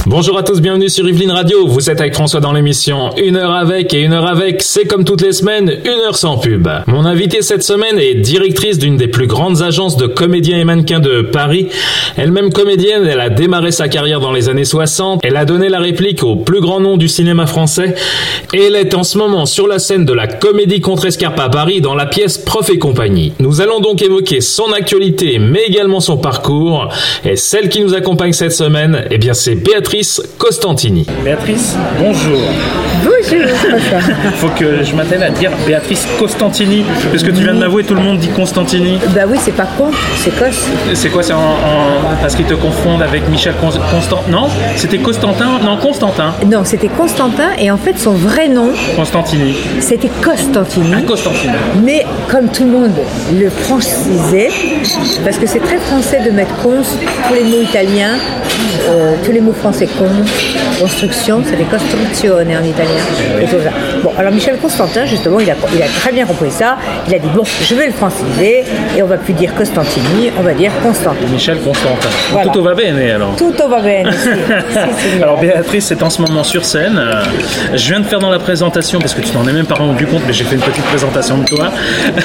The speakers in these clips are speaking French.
Bonjour à tous, bienvenue sur Yveline Radio. Vous êtes avec François dans l'émission Une heure avec, et Une heure avec, c'est comme toutes les semaines, une heure sans pub. Mon invitée cette semaine est directrice d'une des plus grandes agences de comédiens et mannequins de Paris. Elle-même comédienne, elle a démarré sa carrière dans les années 60. Elle a donné la réplique au plus grand nom du cinéma français. Et elle est en ce moment sur la scène de la Comédie Contrescarpe à Paris dans la pièce Prof et compagnie. Nous allons donc évoquer son actualité, mais également son parcours. Et celle qui nous accompagne cette semaine, eh bien c'est Béatrice Costantini. Béatrice, bonjour. Bonjour, Il faut que je m'attelle à dire Béatrice Costantini, parce que tu viens de m'avouer, tout le monde dit Constantini. Bah oui, c'est pas con, c'est Cos. C'est quoi, c'est parce qu'ils te confondent avec Michel Constant? Non, c'était Constantin. Non, Constantin. Non, c'était Constantin, et en fait son vrai nom, Constantini. c'était Costantini. Ah, Constantini. Mais comme tout le monde le francisait, parce que c'est très français de mettre cons, tous les mots italiens, tous les mots français con, construction, ça fait costruzione en italien. Et tout ça. Bon, alors Michel Constantin, justement, il a très bien compris ça. Il a dit, bon, je vais le franciser, et on va plus dire Costantini, on va dire Constantin. Michel Constantin. Voilà. Tutto va bene alors. Tutto va bene, si. Alors Béatrice est en ce moment sur scène. Je viens de faire dans la présentation, parce que tu t'en es même pas rendu compte, mais j'ai fait une petite présentation de toi.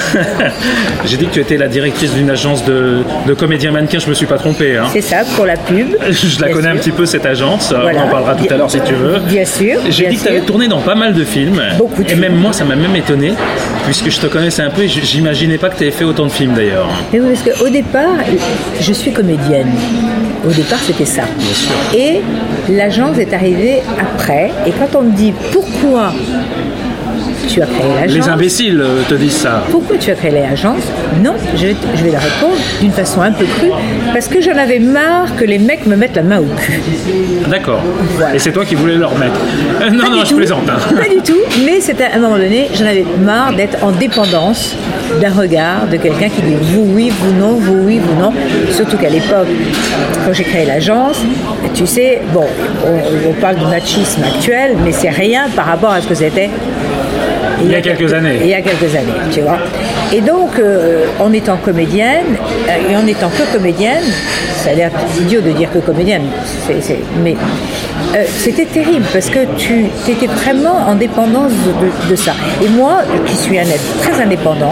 J'ai dit que tu étais la directrice d'une agence de comédiens mannequins, je me suis pas trompé. Hein. C'est ça, pour la pub. Je la connais un petit peu cette agence, Voilà. on en parlera tout à l'heure si tu veux. Bien sûr. J'ai dit que tu avais tourné dans pas mal de films. Beaucoup de et même moi ça m'a même étonné, puisque je te connaissais un peu et j'imaginais pas que tu avais fait autant de films d'ailleurs. Et oui, parce qu'au départ, je suis comédienne. Au départ, c'était ça. Bien sûr. Et l'agence est arrivée après. Et quand on me dit pourquoi tu as créé l'agence, Les imbéciles te disent ça. pourquoi tu as créé l'agence? Non, je vais leur répondre d'une façon un peu crue, parce que j'en avais marre que les mecs me mettent la main au cul. D'accord. Voilà. Et c'est toi qui voulais leur mettre. Non, je plaisante. Hein. Pas du tout, mais c'était à un moment donné, j'en avais marre d'être en dépendance d'un regard de quelqu'un qui dit vous oui, vous non, vous oui, vous non. Surtout qu'à l'époque, quand j'ai créé l'agence, tu sais, bon, on parle du machisme actuel, mais c'est rien par rapport à ce que c'était Il y a quelques années. Il y a quelques années, tu vois. Et donc, en étant comédienne, et en étant que comédienne, ça a l'air idiot de dire que comédienne, mais c'était terrible parce que tu étais vraiment en dépendance de ça. Et moi, qui suis un être très indépendant,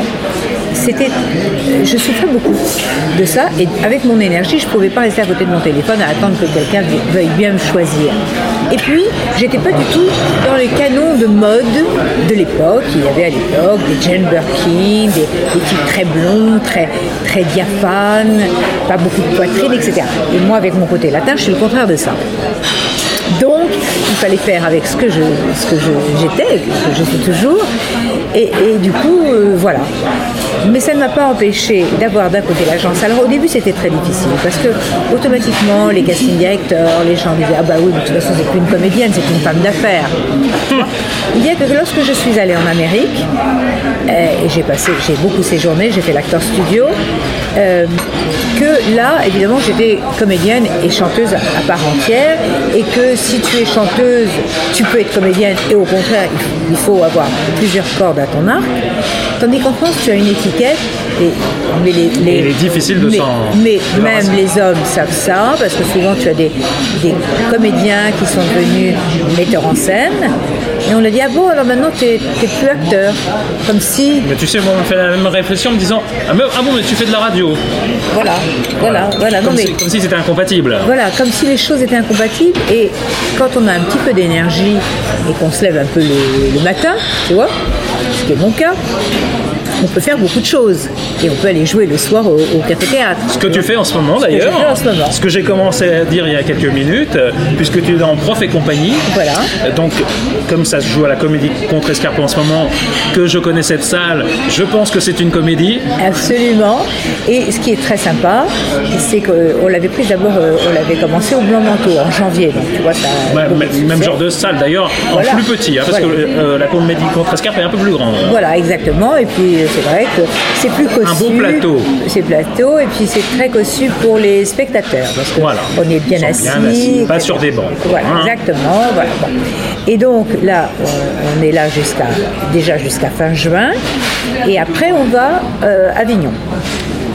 je souffrais beaucoup de ça, et avec mon énergie, je ne pouvais pas rester à côté de mon téléphone à attendre que quelqu'un veuille bien me choisir. Et puis, j'étais pas du tout dans les canons de mode de l'époque. Il y avait à l'époque des Jane Birkin, des types très blonds, très, très diaphanes, pas beaucoup de poitrine, etc. Et moi, avec mon côté latin, je suis le contraire de ça. Donc, il fallait faire avec ce que j'étais, que je suis toujours, et du coup, voilà. Mais ça ne m'a pas empêché d'avoir d'un côté l'agence. Alors au début, c'était très difficile, parce que automatiquement, les casting directeurs, les gens disaient « Ah bah oui, de toute façon, c'est plus une comédienne, c'est une femme d'affaires. » Il y a que lorsque je suis allée en Amérique, et j'ai beaucoup séjourné, j'ai fait l'acteur studio, que là, évidemment, j'étais comédienne et chanteuse à part entière, et que si tu es chanteuse, tu peux être comédienne, et au contraire, il faut avoir plusieurs cordes à ton arc. Tandis qu'en France, tu as une étiquette, mais il est difficile de s'en... Mais même les hommes savent ça, parce que souvent tu as des comédiens qui sont devenus metteurs en scène, et on leur dit « Ah bon, alors maintenant t'es plus acteur », comme si... Mais tu sais, moi on me fait la même réflexion en me disant « Ah bon, mais tu fais de la radio ». Voilà. Comme si c'était incompatible. Voilà, comme si les choses étaient incompatibles, et quand on a un petit peu d'énergie et qu'on se lève un peu le matin, tu vois, ce qui est mon cas, on peut faire beaucoup de choses. Et on peut aller jouer le soir au café-théâtre. Ce que tu fais en ce moment d'ailleurs. Ce que j'ai commencé à dire il y a quelques minutes, puisque tu es dans Prof et compagnie. Voilà. Donc, comme ça se joue à la Comédie Contrescarpe en ce moment, que je connais cette salle, je pense que c'est une comédie. Absolument. Et ce qui est très sympa, c'est qu'on l'avait prise d'abord, on l'avait commencé au Blanc-Manteau en janvier. Donc tu vois, ça. Même genre de salle d'ailleurs, voilà. En plus petit, hein, parce que la Comédie Contrescarpe est un peu plus grande. Voilà, exactement. Et puis c'est vrai que c'est plus cossu. Un beau plateau. C'est plateau, et puis c'est très cossu pour les spectateurs, parce que voilà. On est bien assis, pas sur des bancs. Voilà, exactement. Voilà. Bon. Et donc là, on est là jusqu'à fin juin, et après on va à Avignon.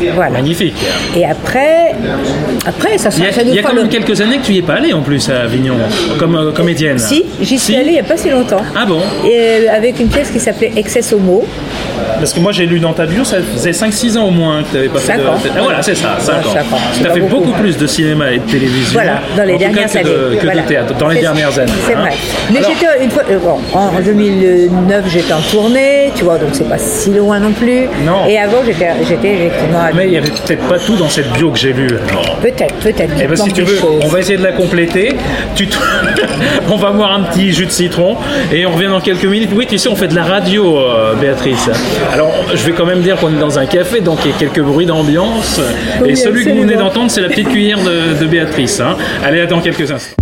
Voilà. Magnifique. Et après ça Il y a quand même quelques années que tu n'y es pas allée en plus à Avignon, comme comédienne. Si, j'y suis allée il n'y a pas si longtemps. Ah bon? Et, avec une pièce qui s'appelait Excess Homo. Parce que moi j'ai lu dans ta bio, ça faisait 5-6 ans au moins que tu n'avais pas fait 5 ans. Ah, voilà, c'est ça, 5 ans. Tu as fait beaucoup plus de cinéma et de télévision. Voilà, dans les dernières années. Que de théâtre, dans les dernières années. C'est vrai. Mais j'étais une fois, en 2009, j'étais en tournée, tu vois, donc c'est pas si loin non plus. Non. Et avant, j'étais effectivement. Mais il n'y avait peut-être pas tout dans cette bio que j'ai lue. Peut-être. Et ben, si tu veux, on va essayer de la compléter. On va boire un petit jus de citron et on revient dans quelques minutes. Oui, tu sais, on fait de la radio, Béatrice. Alors, je vais quand même dire qu'on est dans un café, donc il y a quelques bruits d'ambiance. Oui, et celui absolument. que vous venez d'entendre, c'est la petite cuillère de Béatrice. Hein. Allez, dans quelques instants.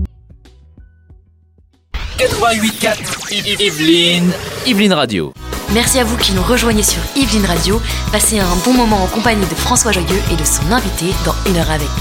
88.4 Yveline Radio. Merci à vous qui nous rejoignez sur Yveline Radio. Passez un bon moment en compagnie de François Joyeux et de son invité dans Une heure avec.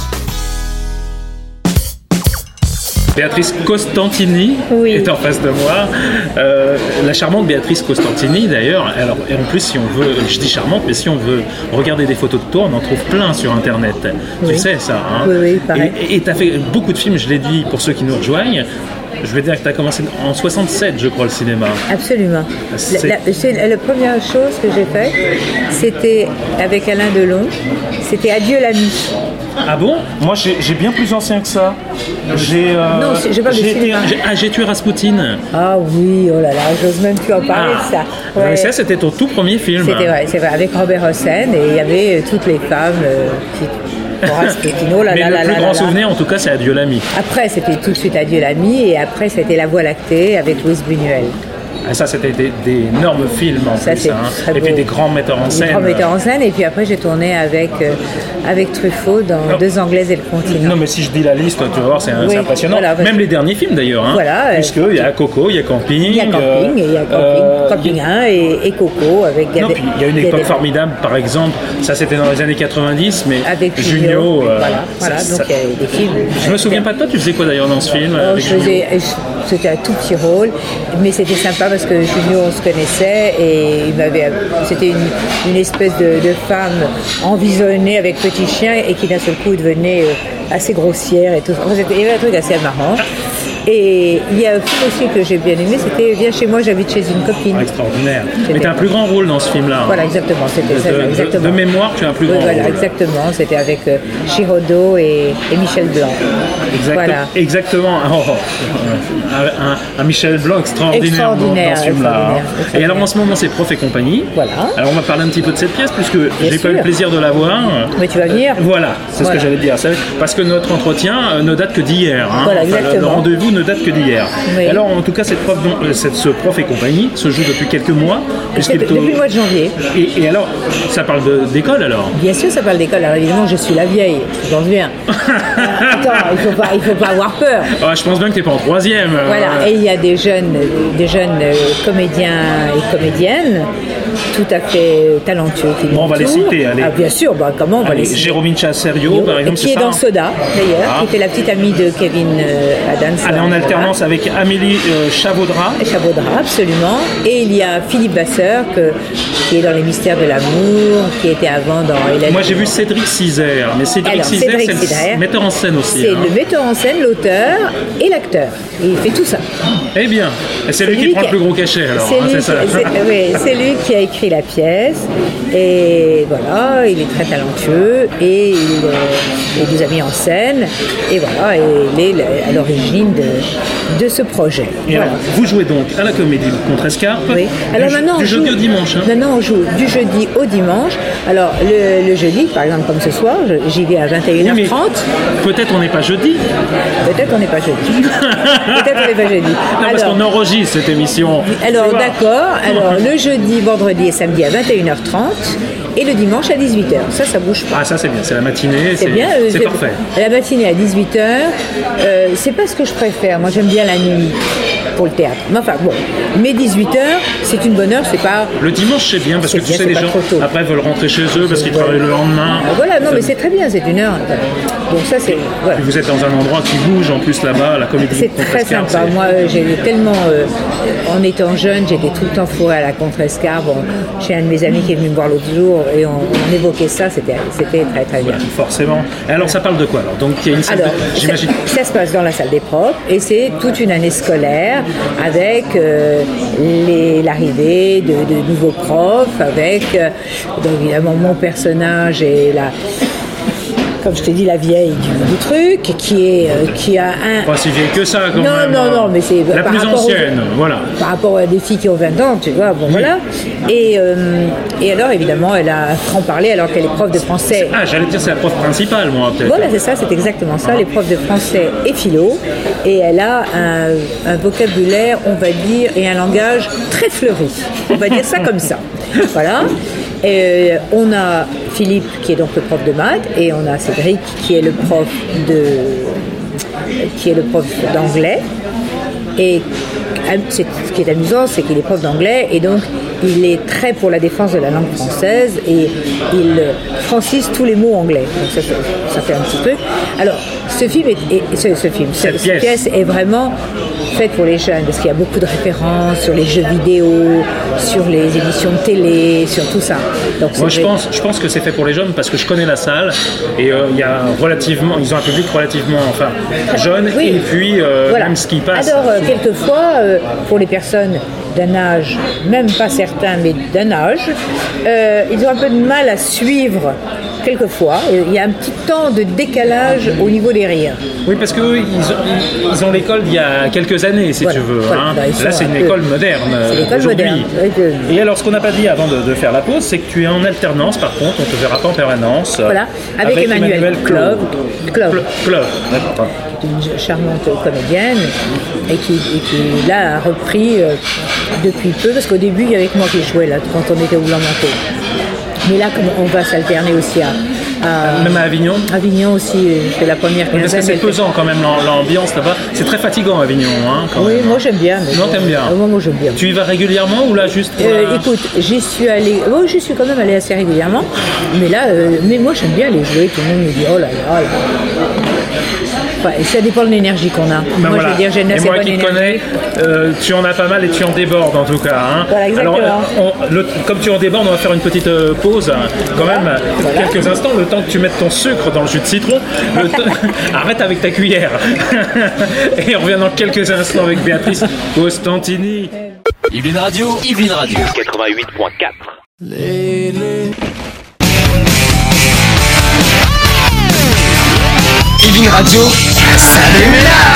Béatrice Costantini est en face de moi. La charmante Béatrice Costantini, d'ailleurs. Alors, et en plus, si on veut, je dis charmante, mais si on veut regarder des photos de toi, on en trouve plein sur Internet. Oui. Tu sais ça, hein? Oui, pareil. Et tu as fait beaucoup de films, je l'ai dit pour ceux qui nous rejoignent. Je vais dire que tu as commencé en 67, je crois, le cinéma. Absolument. C'est- La première chose que j'ai faite, c'était avec Alain Delon, c'était Adieu l'ami. Ah bon? Moi, j'ai bien plus ancien que ça. Non, j'ai pas de cinéma. J'ai tué Raspoutine. Ah oui, oh là là, j'ose même plus en parler de ça. Mais Ouais. ça, c'était ton tout premier film. C'était vrai, c'est vrai, avec Robert Hossein, et il y avait toutes les femmes qui. Rasputin, là, Mais là, le là, plus là, grand là. souvenir, en tout cas, c'est Adieu l'ami. Après, c'était tout de suite Adieu l'ami, et après, c'était La Voie lactée avec Louise Buñuel. Et ça, c'était d'énormes films en Ça, plus. c'est Hein. très Et puis beau. des grands metteurs en Des scène. grands metteurs en scène, et puis après, j'ai tourné avec Truffaut dans Deux Anglaises et le continent. Non, mais si je dis la liste, tu vas voir, c'est Oui, impressionnant. voilà, Même les derniers films d'ailleurs. Hein. Voilà, Puisqu'il y a Coco, il y a Camping. Il y a Camping, et il y a Camping 1 et Coco avec Non, puis il y a une époque formidable, par exemple, ça c'était dans les années 90, mais avec Junio. voilà, donc il y a des films. Je me souviens pas de toi, tu faisais quoi d'ailleurs dans ce film Oh, avec Junio c'était un tout petit rôle, mais c'était sympa parce que Junio, on se connaissait, et c'était une espèce de femme envisonnée avec petit chien et qui d'un seul coup devenait assez grossière et tout. Enfin, il y avait un truc assez marrant. Et il y a un film aussi que j'ai bien aimé, c'était Viens chez moi, j'habite chez une copine. Extraordinaire. C'était- Mais tu as un plus grand rôle dans ce film-là. Voilà, exactement, c'était ça, exactement. De mémoire, tu as un plus Oui, grand voilà, rôle. exactement, c'était avec Chirodo et Michel Blanc. Voilà. Exactement. Oh, un Michel Blanc extraordinaire dans ce film-là. extraordinaire. Et alors en ce moment, c'est Prof et compagnie. Voilà. Alors on va parler un petit peu de cette pièce puisque j'ai pas eu sûr. le plaisir de la voir. Mais tu vas venir. Voilà, c'est Voilà. ce que j'allais dire. Parce que notre entretien ne date que d'hier. Hein. Voilà, Enfin, le exactement. rendez-vous ne date que d'hier. Oui. Et alors en tout cas, ce Prof et compagnie se joue depuis quelques mois. puisqu'il est au- Depuis le mois de janvier. Et alors, ça parle d'école alors? Bien sûr, ça parle d'école. Alors évidemment, je suis la vieille, tu penses bien. Attends, il faut pas avoir peur. Ah, je pense bien que t'es pas en troisième. Voilà, et il y a des jeunes comédiens et comédiennes tout à fait talentueux qui Bon, on va les m'entourent. citer, allez. Ah, bien sûr, comment on va les citer? Jérôme Chasserio, par exemple, qui c'est est ça? dans Soda, d'ailleurs, Ah. qui était la petite amie de Kevin Adams. Elle est en alternance avec Amélie Chavaudra. Chabaudra, absolument. Et il y a Philippe Vasseur, qui est dans Les Mystères de l'amour, qui était avant dans Hélène. Moi, j'ai vu Cédric Cizer, mais Cédric Alors, Cizer, Cédric c'est Cizer, le metteur en scène aussi. C'est hein. le metteur en scène, l'auteur et l'acteur. Et il fait tout ça. Eh bien, c'est lui qui prend le plus gros cachet, alors. C'est hein, lui, c'est ça. c'est lui qui a écrit la pièce. Et voilà, il est très talentueux et il nous a mis en scène. Et voilà, et il est à l'origine de ce projet. Et Voilà. alors, vous jouez donc à la Comédie Contrescarpe. Oui. Alors maintenant, du on jeudi joue- au dimanche. Hein. Maintenant, on joue du jeudi au dimanche. Alors, le jeudi, par exemple, comme ce soir, j'y vais à 21h30. Oui, mais peut-être on n'est pas jeudi. Peut-être on n'est pas jeudi. Peut-être on n'est pas jeudi. Non, parce qu'on enregistre cette émission. Alors, Tu vois. d'accord. Alors, le jeudi, vendredi et samedi à 21h30 et le dimanche à 18h. Ça bouge pas. Ah, ça c'est bien, c'est la matinée, C'est bien. c'est parfait. La matinée à 18h, c'est pas ce que je préfère. Moi, j'aime bien la nuit pour le théâtre. Mais enfin, bon. Mais 18h, c'est une bonne heure, c'est pas. Le dimanche c'est bien parce que C'est tu bien, sais c'est les pas gens trop tôt. après veulent rentrer chez eux parce qu'ils travaillent le lendemain. Ah, voilà, non, mais c'est très bien, c'est une heure. Donc ça, c'est... Voilà. Vous êtes dans un endroit qui bouge en plus là-bas, la Comédie C'est très Contrescarpe. sympa. Moi, j'ai tellement... en étant jeune, j'étais tout le temps fourrée à la Contrescarpe. J'ai un de mes amis qui est venu me voir l'autre jour et on évoquait ça. C'était très très bien. Forcément. Et alors ça parle de quoi alors? Donc il y a une salle Alors, j'imagine. ça se passe dans la salle des profs et c'est toute une année scolaire avec l'arrivée de nouveaux profs, avec donc évidemment mon personnage et comme je t'ai dit, la vieille du truc, qui a un... Pas si vieille que ça, quand même. Non, mais c'est... La plus ancienne, voilà. Par rapport à des filles qui ont 20 ans, tu vois, bon, voilà. Et alors, évidemment, elle a franc-parlé alors qu'elle est prof de français. Ah, j'allais dire c'est la prof principale, moi, peut-être. Voilà, c'est ça, c'est exactement ça, les profs de français et philo. Et elle a un vocabulaire, on va dire, et un langage très fleuri. On va dire ça comme ça. Voilà. Et on a Philippe qui est donc le prof de maths et on a Cédric qui est le prof d'anglais. Et ce qui est amusant, c'est qu'il est prof d'anglais et donc il est très pour la défense de la langue française et il francise tous les mots anglais. Donc ça fait un petit truc. Alors, cette pièce est vraiment faite pour les jeunes parce qu'il y a beaucoup de références sur les jeux vidéo, sur les émissions de télé, sur tout ça. Donc, moi, je pense que c'est fait pour les jeunes parce que je connais la salle et ils ont un public relativement jeune et puis voilà. Même ce qui passe. Alors, quelquefois, pour les personnes d'un âge, même pas certain, mais d'un âge, ils ont un peu de mal à suivre quelquefois. Il y a un petit temps de décalage au niveau des rires. Oui, parce qu'eux, ils ont l'école d'il y a quelques années, si tu veux. Voilà. Hein. Là, c'est une école moderne aujourd'hui. Et alors, ce qu'on n'a pas dit avant de faire la pause, c'est que tu es en alternance, par contre, on ne te verra pas en permanence. Voilà, avec Emmanuel Clove. D'accord. Une charmante comédienne et qui là a repris depuis peu, parce qu'au début, il y avait que moi qui jouais là, quand on était au Blanc-Manteau. Mais là, comme on va s'alterner aussi même à Avignon. Avignon aussi, c'est la première quinzaine. Parce que c'est pesant quand même l'ambiance là-bas. C'est très fatigant Avignon. Hein, quand même. Moi j'aime bien. Non, t'aimes bien. Moi j'aime bien. Tu y vas régulièrement ou là juste Écoute, j'y suis quand même allée assez régulièrement. Mais là, mais moi j'aime bien aller jouer. Tout le monde me dit oh là là. Ça dépend de l'énergie qu'on a. Ben moi, je veux dire, j'ai une assez bonne énergie. Connais, tu en as pas mal et tu en débordes en tout cas. Hein. Voilà, exactement. Alors, comme tu en débordes, on va faire une petite pause, quand même, quelques instants, le temps que tu mettes ton sucre dans le jus de citron. Arrête avec ta cuillère. Et on revient dans quelques instants avec Béatrice Costantini. Yveline Radio. 88.4. Yveline Radio. Salut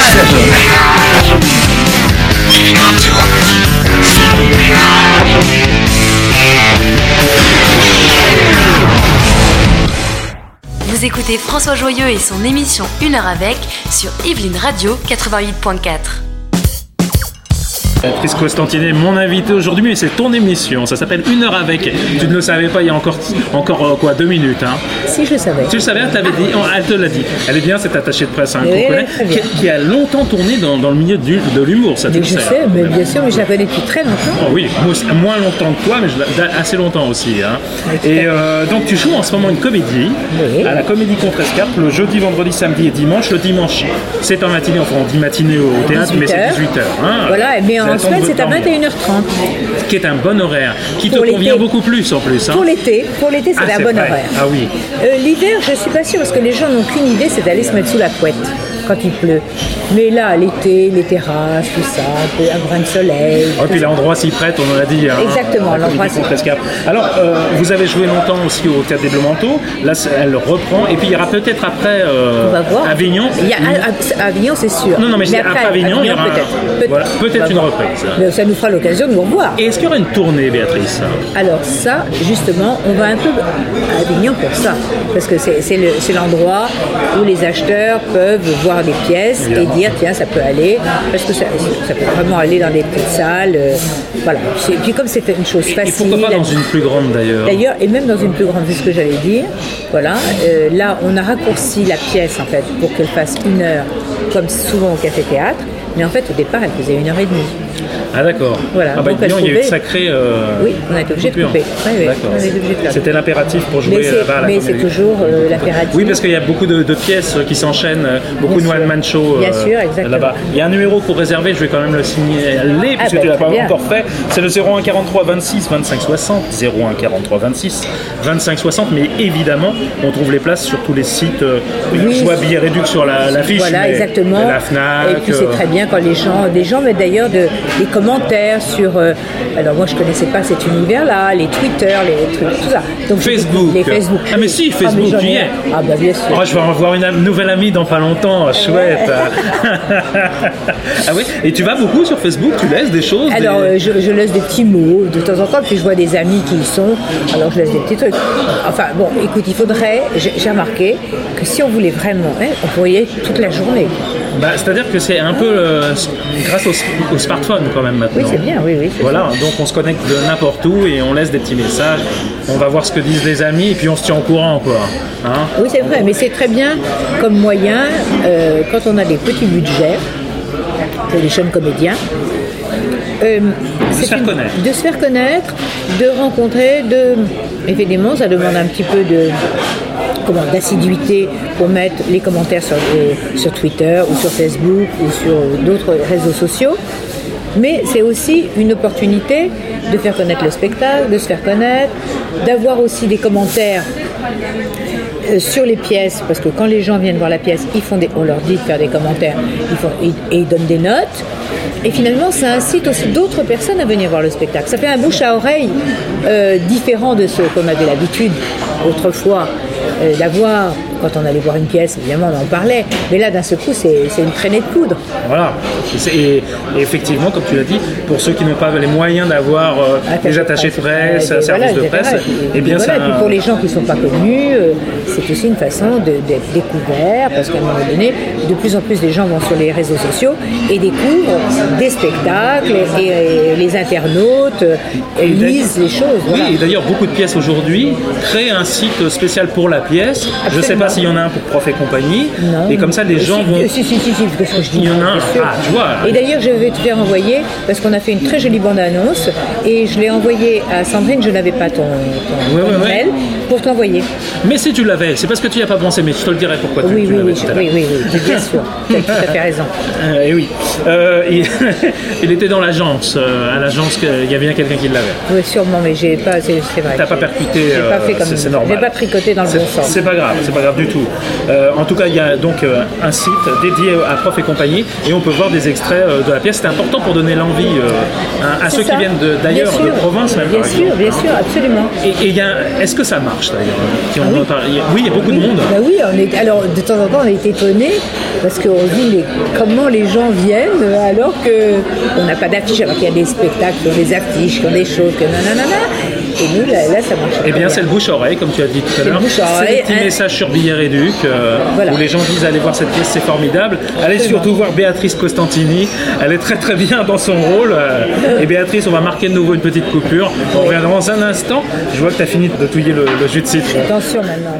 Vous écoutez François Joyeux et son émission 1 heure avec sur Yveline Radio 88.4. Béatrice Costantini est mon invité aujourd'hui, mais c'est ton émission. Ça s'appelle 1 heure avec. Tu ne le savais pas il y a encore 2 minutes. Hein. Si, je le savais. Tu le savais, elle t'avait dit. Elle te l'a dit. Elle est bien cette attachée de presse qu'on connaît, qui a longtemps tourné dans le milieu de l'humour. Ça, je sais, mais bien sûr, mais je la connais depuis très longtemps. Oh oui, moins longtemps que toi, mais assez longtemps aussi. Hein. Et donc tu joues en ce moment une comédie à la Comédie Contrescarpe le jeudi, vendredi, samedi et dimanche. Le dimanche, c'est en matinée, enfin on dit matinée au théâtre, mais c'est 18h. Hein. Voilà, mais en semaine, c'est à 21h30. Qui est un bon horaire, qui te convient beaucoup plus en plus. Hein. Pour l'été, c'est un bon horaire. Ah oui. L'hiver, je suis pas sûre, parce que les gens n'ont qu'une idée, c'est d'aller se mettre sous la couette quand il pleut. Mais là, l'été, les terrasses, tout ça, un brin de soleil. Et puis l'endroit s'y prête, on en a dit. Hein, exactement, l'endroit s'y prête. Alors, vous avez joué longtemps aussi au Théâtre des Bleus-Manteaux. Là, elle reprend. Et puis, il y aura peut-être après on va voir. Avignon. Avignon, c'est sûr. Non, mais après Avignon, il y aura peut-être une reprise. Mais ça nous fera l'occasion de nous revoir. Et est-ce qu'il y aura une tournée, Béatrice? Alors ça, justement, on va un peu à Avignon pour ça. Parce que c'est l'endroit où les acheteurs peuvent voir des pièces et dire tiens ça peut aller parce que ça peut vraiment aller dans des petites salles voilà. Et puis comme c'était une chose facile. Et pourquoi pas dans une plus grande d'ailleurs et même dans une plus grande, c'est ce que j'allais dire, voilà. Là on a raccourci la pièce en fait pour qu'elle fasse 1 heure comme souvent au café-théâtre, mais en fait au départ elle faisait 1h30. Ah d'accord. Voilà. Ah bah Donc, il y a eu de sacrés... Oui, on a été obligé de couper. D'accord. On a été obligé de faire. C'était l'impératif pour jouer là-bas à la Mais Comédie. c'est toujours l'impératif. Oui, parce qu'il y a beaucoup de pièces qui s'enchaînent, beaucoup de one-man show Bien sûr, exactement. là-bas. Il y a un numéro pour réserver, je vais quand même le signaler, puisque tu ne l'as pas encore fait. C'est le 01 43 26 25 60. 01 43 26 25 60. Mais évidemment, on trouve les places sur tous les sites. Je vois Billets Réduc sur l'affiche. Voilà, exactement. La Fnac. Et puis c'est très bien quand des gens mettent d'ailleurs des commentaires sur. Alors moi je connaissais pas cet univers-là, les Twitter, les trucs, tout ça. Donc Facebook. Les Facebook. Ah mais si, Facebook, j'en ai tu y un. es. Ah bah bien sûr. Oh, je vais avoir une nouvelle amie dans pas longtemps, chouette. Ah oui. Et tu vas beaucoup sur Facebook, tu laisses des choses. Alors je laisse des petits mots de temps en temps, puis je vois des amis qui y sont, alors je laisse des petits trucs. Enfin bon, écoute, il faudrait, j'ai remarqué que si on voulait vraiment, on pourrait y aller toute la journée. Bah, c'est-à-dire que c'est un peu grâce au smartphone quand même maintenant. Oui, c'est bien, oui. Voilà, donc on se connecte de n'importe où et on laisse des petits messages. On va voir ce que disent les amis et puis on se tient au courant, quoi. Hein? Oui, c'est vrai, mais c'est très bien comme moyen quand on a des petits budgets pour les jeunes comédiens. De se faire connaître. De se faire connaître, de rencontrer, évidemment, ça demande un petit peu d'assiduité pour mettre les commentaires sur Twitter ou sur Facebook ou sur d'autres réseaux sociaux. Mais c'est aussi une opportunité de faire connaître le spectacle, de se faire connaître, d'avoir aussi des commentaires sur les pièces, parce que quand les gens viennent voir la pièce, on leur dit de faire des commentaires, et ils donnent des notes. Et finalement, ça incite aussi d'autres personnes à venir voir le spectacle. Ça fait un bouche à oreille différent de ce qu'on avait l'habitude autrefois d'avoir. Quand on allait voir une pièce, évidemment, on en parlait. Mais là, d'un seul coup, c'est une traînée de poudre. Voilà. Et effectivement, comme tu l'as dit, pour ceux qui n'ont pas les moyens d'avoir des attachés de presse, un service de presse, et bien ça. Et puis pour les gens qui ne sont pas connus, c'est aussi une façon d'être découvert, parce qu'à un moment donné, de plus en plus des gens vont sur les réseaux sociaux et découvrent des spectacles, et les internautes lisent les choses. Voilà. Oui, et d'ailleurs, beaucoup de pièces aujourd'hui créent un site spécial pour la pièce. Absolument. Je ne sais pas s'il y en a un pour Prof et compagnie. Non. Et comme ça, les gens vont... Si, parce que je dis. Il y en a un. Ah, tu vois. Et d'ailleurs, je vais te faire envoyer, parce qu'on a fait une très jolie bande-annonce, et je l'ai envoyée à Sandrine, je n'avais pas ton mail, pour t'envoyer. Mais si tu l'avais, c'est parce que tu n'y as pas pensé, mais je te le dirais pourquoi tu l'avais tout à l'heure. Oui, bien sûr. Tu as tout à fait raison. Et oui. Il était dans l'agence. À l'agence, il y avait bien quelqu'un qui l'avait. Oui, sûrement, mais j'ai pas, c'est vrai. T'as pas percuté. J'ai pas fait comme c'est normal. J'ai pas tricoté dans le bon sens. C'est pas grave du tout. En tout cas, il y a donc un site dédié à Prof et compagnie, et on peut voir des extraits de la pièce. C'est important pour donner l'envie à ceux qui viennent d'ailleurs, de province même. Bien sûr, absolument. Et est-ce que ça marche d'ailleurs? Oui, il y a beaucoup de monde. Bah oui, alors de temps en temps on est étonnés parce qu'on se dit mais comment les gens viennent alors qu'on n'a pas d'affiches, alors qu'il y a des spectacles qui ont des affiches, qui ont des choses, que nanana. Et nous, là ça marche. Eh bien, c'est le bouche-oreille, comme tu as dit tout à l'heure. C'est des petits messages sur Billets Réduc, où les gens disent allez voir cette pièce, c'est formidable. Allez surtout voir Béatrice Costantini. Elle est très très bien dans son rôle. Et Béatrice, on va marquer de nouveau une petite coupure. On revient dans un instant. Je vois que tu as fini de touiller le jus de citron. Attention maintenant.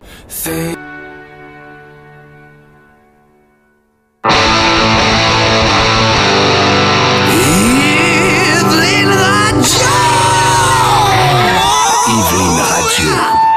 Yveline Radio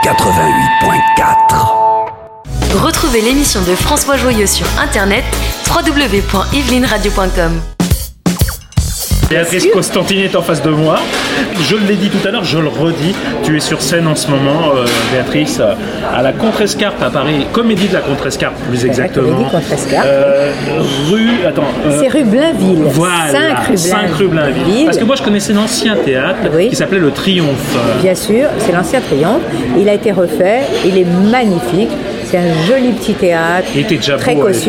88.4. Retrouvez l'émission de François Joyeux sur internet www.yvelineradio.com. Béatrice Costantini est en face de moi. Je l'ai dit tout à l'heure, je le redis. Tu es sur scène en ce moment, Béatrice, à la Contrescarpe à Paris, Comédie de la Contrescarpe plus exactement. Comédie Contrescarpe. C'est rue Blainville. Voilà, 5 rue Blainville. Parce que moi je connaissais l'ancien théâtre qui s'appelait le Triomphe. Bien sûr, c'est l'ancien Triomphe. Il a été refait, il est magnifique. C'est un joli petit théâtre, très cossu,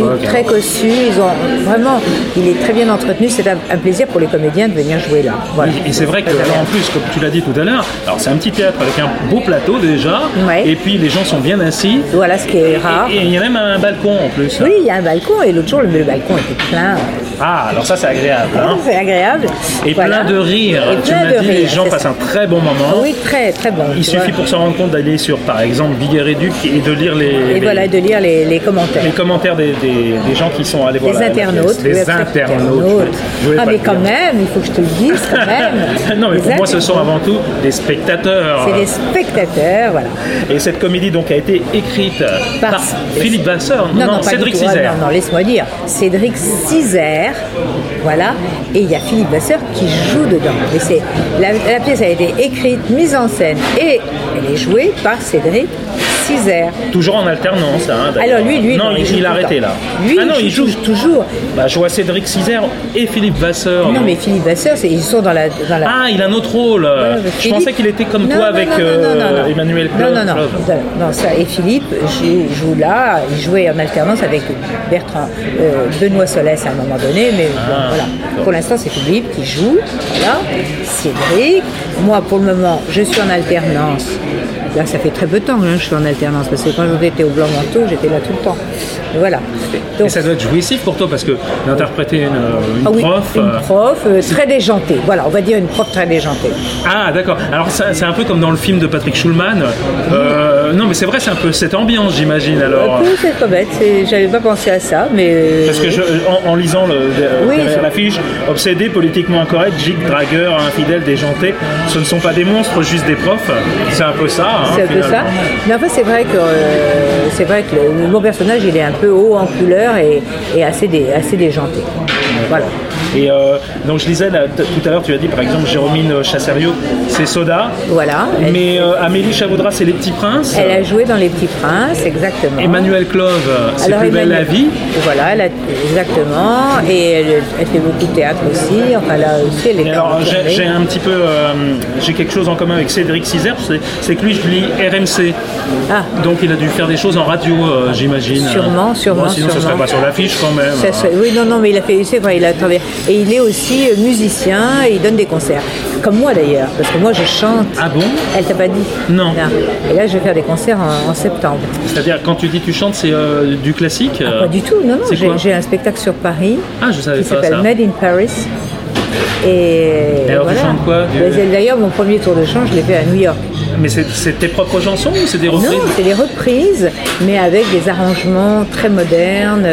il est très bien entretenu. C'est un plaisir pour les comédiens de venir jouer là. Voilà. Et c'est vrai que en plus, comme tu l'as dit tout à l'heure, alors c'est un petit théâtre avec un beau plateau déjà, et puis les gens sont bien assis. Voilà ce qui est rare. Et il y a même un balcon en plus. Oui, il y a un balcon, et l'autre jour le balcon était plein. Ah, alors ça c'est agréable. Hein. C'est agréable. Et plein de rire. Tu m'as dit les gens passent un très bon moment. Oui, très très bon. Il suffit pour s'en rendre compte d'aller sur par exemple Billets Réduc et de lire les Et voilà, de lire les commentaires. Les commentaires des gens qui sont allés voir les internautes. Les internautes. Ah, mais quand même, il faut que je te le dise, quand même. Non, mais pour moi, ce sont avant tout des spectateurs. C'est des spectateurs, voilà. Et cette comédie donc a été écrite par Philippe Vasseur. Non, Cédric Cizère. Non, laisse-moi dire. Cédric Cizère, voilà. Et il y a Philippe Vasseur qui joue dedans. Et la pièce a été écrite, mise en scène et elle est jouée par Cédric Cizère. Toujours en alternance. Hein, alors lui non, il a arrêté là. Lui, il joue toujours. Bah, je vois Cédric Cizère et Philippe Vasseur. Non, mais Philippe Vasseur, ils sont dans la... Ah, il a un autre rôle. Je pensais qu'il était comme toi avec Emmanuel Claude. Non, ça. Et Philippe joue là. Il jouait en alternance avec Bertrand, Benoît Solès à un moment donné, mais voilà. Pour l'instant, c'est Philippe qui joue. Voilà. Cédric. Moi, pour le moment, je suis en alternance. Là, ça fait très peu de temps que je suis en alternance, parce que quand j'étais au Blanc Manteau, j'étais là tout le temps. Voilà. Donc, et ça doit être jouissif pour toi, parce que d'interpréter une prof... Une prof très déjantée. Voilà, on va dire une prof très déjantée. Ah, d'accord. Alors, c'est un peu comme dans le film de Patrick Schulman. Non, mais c'est vrai, c'est un peu cette ambiance, j'imagine. Alors. Oui, c'est pas bête. J'avais pas pensé à ça, mais... Parce que en lisant derrière l'affiche, obsédé, politiquement incorrect, gigue, dragueur, infidèle, déjanté, ce ne sont pas des monstres, juste des profs. C'est un peu ça. C'est un peu ça. Mais en fait, c'est vrai que mon personnage, il est un peu haut en couleur et assez déjanté. Voilà. Et donc je disais tout à l'heure, tu as dit par exemple Jérôme Chasserio, c'est Soda. Voilà. Mais Amélie Chavoudra, c'est Les Petits Princes. Elle a joué dans Les Petits Princes, exactement. Emmanuel Clove, c'est Plus belle la vie. Voilà, exactement. Et elle fait beaucoup de théâtre aussi. Enfin là aussi, elle est. Alors j'ai un petit peu, j'ai quelque chose en commun avec Cédric Cizère, c'est que lui je lis RMC. Ah. Donc il a dû faire des choses en radio, j'imagine. Sûrement. Sinon ça serait pas sur l'affiche quand même. Oui, non, mais il a fait, c'est vrai, il a travaillé. Et il est aussi musicien et il donne des concerts. Comme moi d'ailleurs, parce que moi je chante. Ah bon? Elle t'a pas dit? Non. Et là je vais faire des concerts en septembre. C'est-à-dire quand tu dis tu chantes, c'est du classique? Pas du tout, non. J'ai un spectacle sur Paris. Ah, je savais pas ça. Qui s'appelle Made in Paris. Et alors voilà. Tu chantes quoi? D'ailleurs mon premier tour de chant je l'ai fait à New York. Mais c'est tes propres chansons ou c'est des reprises? Non, c'est des reprises, mais avec des arrangements très modernes.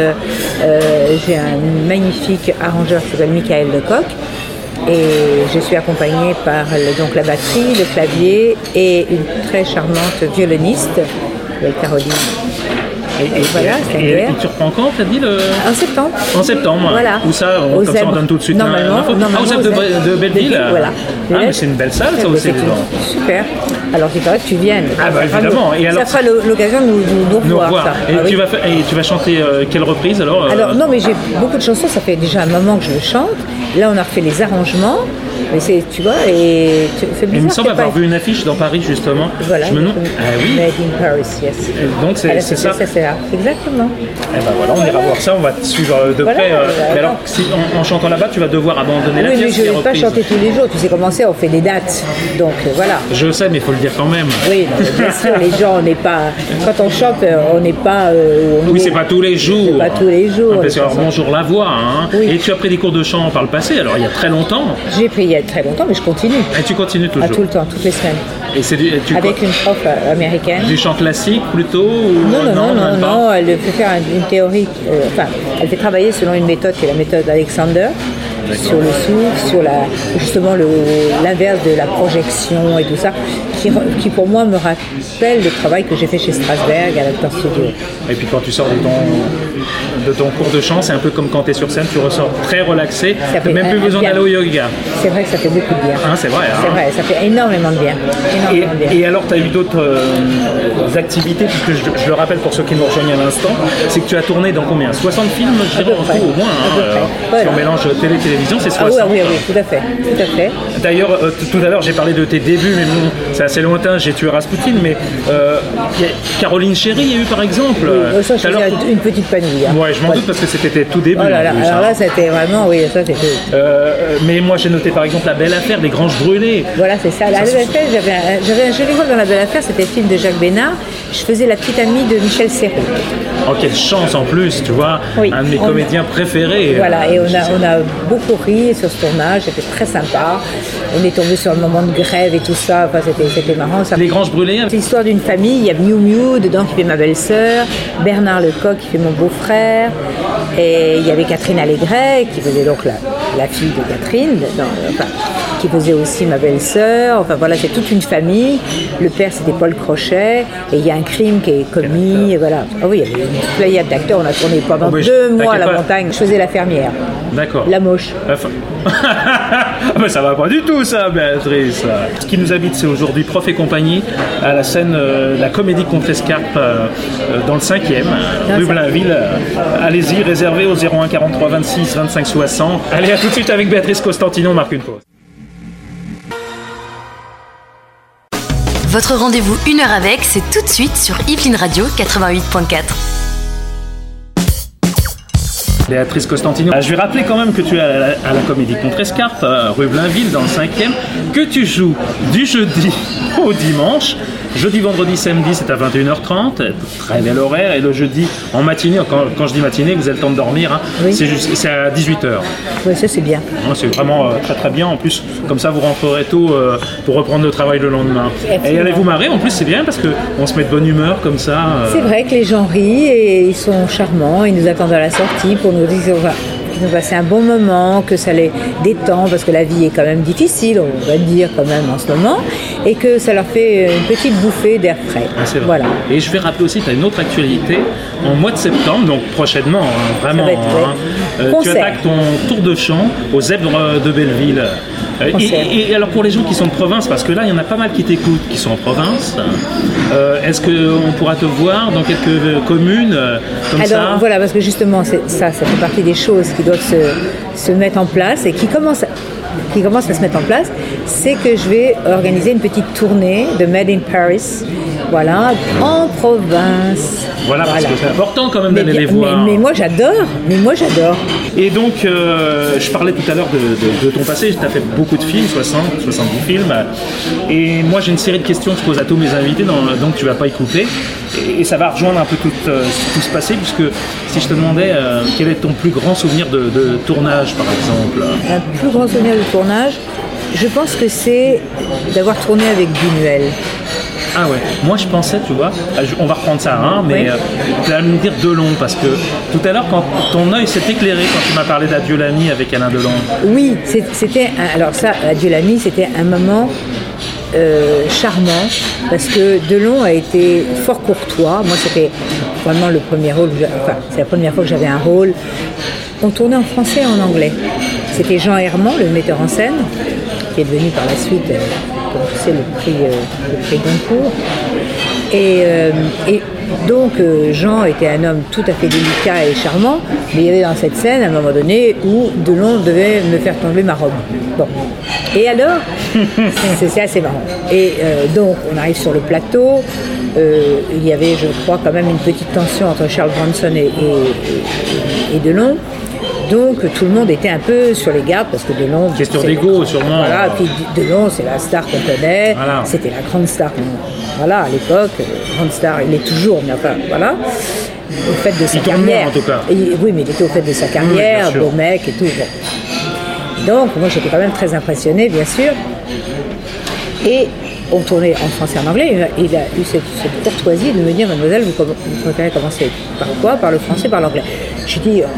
J'ai un magnifique arrangeur qui s'appelle Michael Lecoq. Et je suis accompagnée par donc la batterie, le clavier et une très charmante violoniste, Caroline. Et voilà, et tu reprends quand, t'as dit En septembre. En septembre. Voilà. Où ça, comme ça on donne tout de suite l'info. Au ZEP de Belleville. Voilà. Ah, mais c'est une belle salle, ça aussi. Super. Alors, c'est vrai que tu viennes. Ah, bah évidemment. Ça fera l'occasion de nous revoir. Ça. Et tu vas chanter quelle reprise alors? Alors, non, mais j'ai beaucoup de chansons. Ça fait déjà un moment que je le chante. Là, on a refait les arrangements. Mais c'est, tu vois, et c'est bizarre. Il me semble avoir vu une affiche dans Paris, justement. Voilà. Je me demande. Ah oui. Made in Paris, yes. Et donc, c'est ça. C'est là. Exactement. Et ben voilà, on ira voir ça, on va te suivre de près. Mais alors, en chantant là-bas, tu vas devoir abandonner la pièce. Oui, mais je ne vais pas chanter tous les jours. Tu sais comment c'est, on fait des dates. Donc, voilà. Je sais, mais il faut le dire quand même. Oui, bien sûr, les gens, on n'est pas. Quand on chante, on n'est pas. Oui, c'est pas tous les jours. C'est pas tous les jours. Parce que, alors, bonjour la voix. Hein. Oui. Et tu as pris des cours de chant par le passé, alors il y a très longtemps. J'ai pris il y a très longtemps, mais je continue. Et tu continues toujours? Tout le temps, toutes les semaines. Et c'est avec une prof américaine. Du chant classique plutôt ou... Non, elle fait faire une théorie, elle fait travailler selon une méthode qui est la méthode Alexander, sur le souffle, sur justement l'inverse de la projection et tout ça, qui pour moi me rappelle le travail que j'ai fait chez Strasberg à l'Actors Studio. Et puis quand tu sors de ton cours de chant, c'est un peu comme quand tu es sur scène, tu ressors très relaxé, tu n'as même plus besoin d'aller au yoga. C'est vrai que ça fait beaucoup de bien. Hein, c'est vrai. C'est vrai, ça fait énormément de bien. Et alors, tu as eu d'autres activités, puisque je le rappelle pour ceux qui nous rejoignent à l'instant, c'est que tu as tourné dans combien? 60 films, je dirais, en tout au moins. Si on mélange télé-télévision, c'est 60. Ah oui, tout à fait. D'ailleurs, tout à l'heure, j'ai parlé de tes débuts, mais bon, c'est assez lointain, j'ai tué Rasputin, mais Caroline Chéry, il y a eu par exemple. Oui, ça, une petite panouille. Hein. Ouais, je m'en doute parce que c'était tes tout débuts. Oh là là, alors là, c'était vraiment, oui, ça c'était. Mais moi, j'ai noté par exemple La Belle Affaire des Granges Brûlées. Voilà, c'est ça. La Belle Affaire, j'avais un joli rôle dans La Belle Affaire, c'était le film de Jacques Bénard. Je faisais la petite amie de Michel Serrault. Oh, quelle chance en plus, tu vois, Oui. un de mes comédiens préférés. Voilà, et on a beaucoup ri sur ce tournage, c'était très sympa. On est tombé sur le moment de grève et tout ça, enfin, c'était marrant. Ça. Les Granges brûlées. C'est l'histoire d'une famille, il y a Miu Miu dedans qui fait ma belle-sœur, Bernard Lecoq qui fait mon beau-frère, et il y avait Catherine Allégret qui faisait donc la fille de Catherine, qui faisait aussi ma belle-sœur. Enfin voilà, c'est toute une famille. Le père c'était Paul Crochet, et il y a un crime qui est commis, et voilà. Ah oui, il y avait une pléiade d'acteurs, on a tourné pendant 2 mois à la montagne, je faisais la fermière. D'accord. La moche. Mais ça va pas du tout ça, Béatrice. Ce qui nous habite, c'est aujourd'hui Prof et compagnie à la scène la Comédie Contrescarpe dans le 5e, rue Blainville. Allez-y, réservé au 01 43 26 25 60. Allez, à tout de suite avec Béatrice Costantino, on marque une pause. Votre rendez-vous 1 heure avec, c'est tout de suite sur Yveline Radio 88.4. Béatrice Costantino. Je vais rappeler quand même que tu es à la Comédie Contrescarpe, rue Blainville, dans le 5e, que tu joues du jeudi au dimanche. Jeudi, vendredi, samedi, c'est à 21h30, très bel horaire. Et le jeudi, en matinée, quand je dis matinée, vous avez le temps de dormir, hein, oui. c'est à 18h. Oui, ça c'est bien. C'est vraiment très très bien. En plus, comme ça, vous rentrerez tôt pour reprendre le travail le lendemain. Et allez vous marrer, en plus, c'est bien parce qu'on se met de bonne humeur comme ça. C'est vrai que les gens rient et ils sont charmants, ils nous attendent à la sortie pour nous dire qu'ils vont passer un bon moment, que ça les détend parce que la vie est quand même difficile, on va dire quand même en ce moment, et que ça leur fait une petite bouffée d'air frais. Ah, c'est vrai. Voilà. Et je vais rappeler aussi que tu as une autre actualité en mois de septembre, donc prochainement, hein, vraiment. Tu attaques ton tour de chant aux Zèbres de Belleville. Et alors pour les gens qui sont de province, parce que là il y en a pas mal qui t'écoutent, qui sont en province, est-ce qu'on pourra te voir dans quelques communes comme ça? Alors voilà, parce que justement ça fait partie des choses qui doivent se mettre en place et qui commencent à se mettre en place, c'est que je vais organiser une petite tournée de Made in Paris, voilà, en province. Voilà, parce que c'est important quand même d'aller les voir. Mais moi j'adore. Et donc, je parlais tout à l'heure de ton passé, tu as fait beaucoup de films, 70 films. Et moi j'ai une série de questions que je pose à tous mes invités, donc tu ne vas pas y couper. Et ça va rejoindre un peu tout ce passé, puisque si je te demandais quel est ton plus grand souvenir de tournage, par exemple? Un plus grand souvenir de tournage, je pense que c'est d'avoir tourné avec Buñuel. Ah ouais, moi je pensais, tu vois, on va reprendre ça, hein, mais tu vas me dire Delon, parce que tout à l'heure, quand ton œil s'est éclairé quand tu m'as parlé d'Adieu l'ami avec Alain Delon. Oui, alors ça, Adieu l'ami, c'était un moment charmant, parce que Delon a été fort courtois. Moi, c'était vraiment le premier rôle, c'est la première fois que j'avais un rôle. On tournait en français et en anglais. C'était Jean Herman, le metteur en scène, qui est devenu par la suite, comme tu sais, le prix Goncourt. Et donc Jean était un homme tout à fait délicat et charmant, mais il y avait dans cette scène, à un moment donné, où Delon devait me faire tomber ma robe. Bon. Et alors, c'est assez marrant. Et donc, on arrive sur le plateau. Il y avait, je crois, quand même une petite tension entre Charles Bronson et Delon. Donc tout le monde était un peu sur les gardes parce que Delon... Question d'ego, sûrement. Voilà, puis Delon, c'est la star qu'on connaît, voilà. C'était la grande star, voilà, à l'époque, grande star, il est toujours, mais enfin, voilà, au fait de sa carrière. En tout cas. Oui, mais il était au fait de sa carrière, beau mec et tout. Bon. Donc, moi, j'étais quand même très impressionnée, bien sûr. Et on tournait en français et en anglais, et il a eu cette courtoisie de me dire, mademoiselle, vous préférez commencer par quoi? Par le français, par l'anglais. Je lui dis,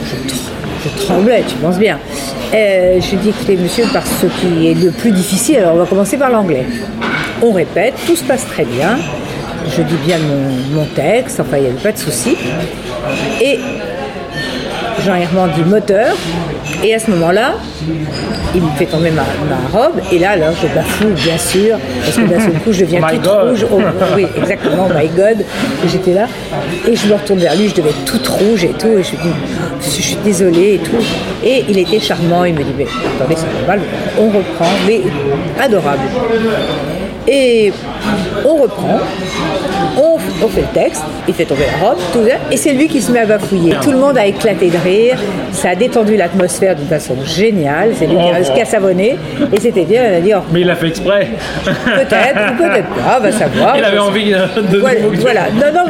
je tremblais, tu penses bien. Je lui dis, écoutez, monsieur, par ce qui est le plus difficile, alors on va commencer par l'anglais. On répète, tout se passe très bien. Je dis bien mon texte, enfin, il n'y avait pas de souci. Et Jean Herman dit moteur, et à ce moment-là, il me fait tomber ma robe, et là, alors, je bafoue, bien sûr, parce que d'un seul coup, je deviens toute rouge. Oh, oui, exactement, my God, j'étais là, et je me retourne vers lui, je devais être toute rouge et tout, et je lui dis, je suis désolée et tout, et il était charmant, il me dit, mais attendez, c'est normal, on reprend, mais adorable. Et on reprend, on fait le texte, il fait tomber la robe, tout ça, et c'est lui qui se met à bafouiller. Tout le monde a éclaté de rire, ça a détendu l'atmosphère d'une façon géniale, c'est lui qui a qu'à savonner, et c'était bien, on a dit... Mais il l'a fait exprès. Peut-être, ou peut-être pas, va savoir. Il avait envie de voilà.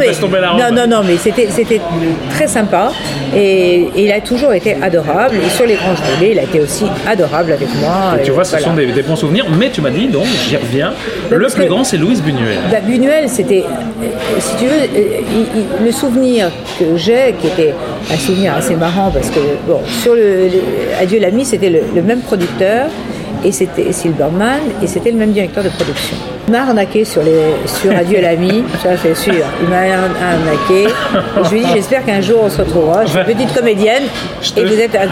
Non, mais c'était très sympa, et il a toujours été adorable, et sur les grands gelés, il a été aussi adorable avec moi. Et tu vois, ce sont des bons souvenirs, mais tu m'as dit, donc, j'y reviens, le plus grand, c'est Louise Buñuel. Buñuel, c'était, si tu veux, le souvenir que j'ai, qui était un souvenir assez marrant, parce que, bon, sur Adieu l'ami, c'était le même producteur, et c'était Silberman, et c'était le même directeur de production. Il m'a arnaqué sur Adieu l'ami, ça c'est sûr. Il m'a arnaqué. Et je lui ai dit, j'espère qu'un jour on se retrouvera. Je suis petite comédienne et vous êtes un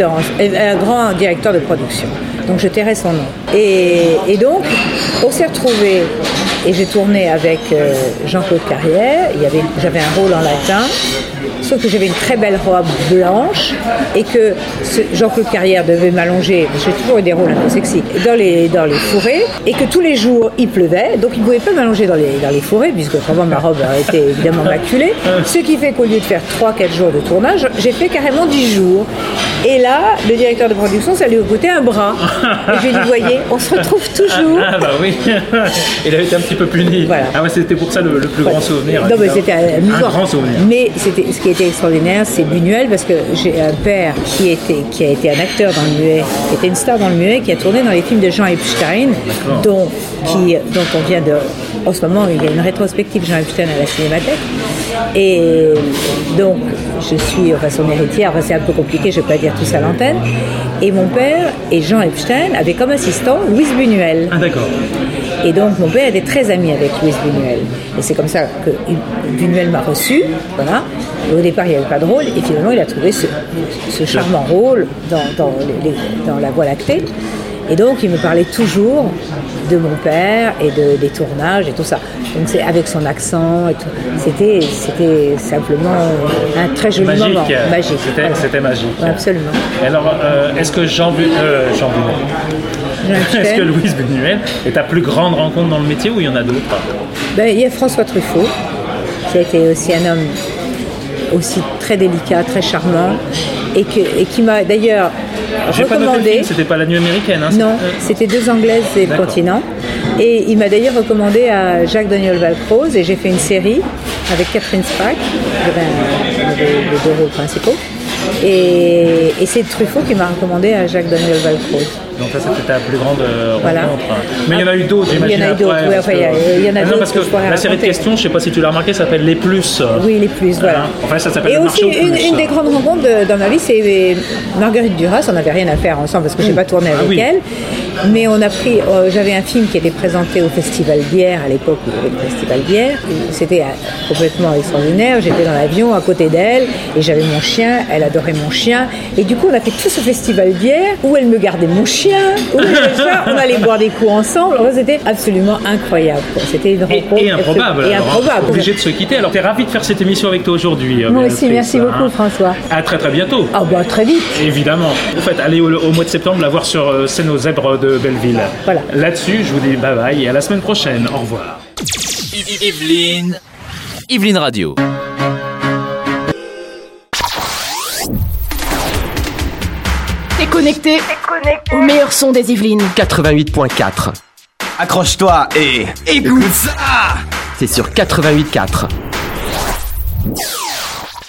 grand directeur de production. Donc je tairai son nom. Et donc, on s'est retrouvés, et j'ai tourné avec Jean-Claude Carrière. J'avais un rôle en latin. Sauf que j'avais une très belle robe blanche et que Jean-Claude Carrière devait m'allonger, j'ai toujours eu des rôles un peu sexy, dans les fourrés, et que tous les jours il pleuvait, donc il ne pouvait pas m'allonger dans les fourrés, puisque autrement ma robe était évidemment maculée. Ce qui fait qu'au lieu de faire 3-4 jours de tournage, j'ai fait carrément 10 jours. Et là, le directeur de production, ça lui a coûté un bras. Et je lui ai dit, voyez, on se retrouve toujours. Ah bah oui, il avait été un petit peu puni. Voilà. Ah ouais, c'était pour ça le plus grand souvenir. Non, mais c'était un grand souvenir. Mais ce qui était extraordinaire, c'est Buñuel, parce que j'ai un père qui a été un acteur dans le muet, qui était une star dans le muet, qui a tourné dans les films de Jean Epstein, dont on vient de... En ce moment, il y a une rétrospective Jean Epstein à la Cinémathèque. Et donc, je suis son héritière, c'est un peu compliqué, je ne vais pas dire tout ça à l'antenne. Et mon père et Jean Epstein avaient comme assistant Louise Buñuel. Ah d'accord. Et donc mon père était très ami avec Louise Buñuel. Et c'est comme ça que Buñuel m'a reçu, voilà. Et au départ, il n'y avait pas de rôle, et finalement, il a trouvé ce charmant rôle dans La Voie lactée. Et donc, il me parlait toujours de mon père et des tournages et tout ça. Donc, c'est avec son accent et tout. C'était simplement un très joli moment. Magique. C'était magique. Ouais, absolument. Et alors, est-ce que est-ce que Louise Buñuel est ta plus grande rencontre dans le métier ou il y en a d'autres? Il y a François Truffaut, qui a été aussi un homme aussi très délicat, très charmant, et qui m'a d'ailleurs recommandé. C'était pas La Nuit américaine, hein? Non, c'était Deux Anglaises et le continent. Et il m'a d'ailleurs recommandé à Jacques Daniel Valcroze, et j'ai fait une série avec Catherine Spack, j'avais les deux rôles principaux. Et c'est Truffaut qui m'a recommandé à Jacques Daniel Valcroze. Donc ça, c'était ta plus grande rencontre. Mais il y en a eu d'autres, j'imagine. Il y en a eu d'autres, il y en a d'autres. Parce que la série de questions, je ne sais pas si tu l'as remarqué, s'appelle Les Plus. Oui, Les Plus, voilà. Enfin, ça s'appelle et Le Marché aux aussi, Plus. une des grandes rencontres dans ma vie, c'est Marguerite Duras. On n'avait rien à faire ensemble parce que je n'ai pas tourné avec elle. Mais on a pris, j'avais un film qui était présenté au Festival d'Hyères, à l'époque où il y avait le Festival d'Hyères. C'était complètement extraordinaire. J'étais dans l'avion à côté d'elle et j'avais mon chien, elle adorait mon chien. Et du coup, on a fait tout ce Festival d'Hyères où elle me gardait mon chien, on allait boire des coups ensemble. C'était absolument incroyable. C'était une rencontre. Et improbable. Obligé de se quitter. Alors, tu es ravi de faire cette émission avec toi aujourd'hui. Moi aussi, merci beaucoup, François. À très très bientôt. Ah bah très vite. Évidemment. En fait, allez au mois de septembre la voir sur scène aux Zèbres de Belleville. Voilà. Là-dessus, je vous dis bye bye et à la semaine prochaine. Au revoir. Yveline Radio. T'es connecté au meilleur son des Yvelines. 88.4. Accroche-toi et écoute ça. C'est sur 88.4.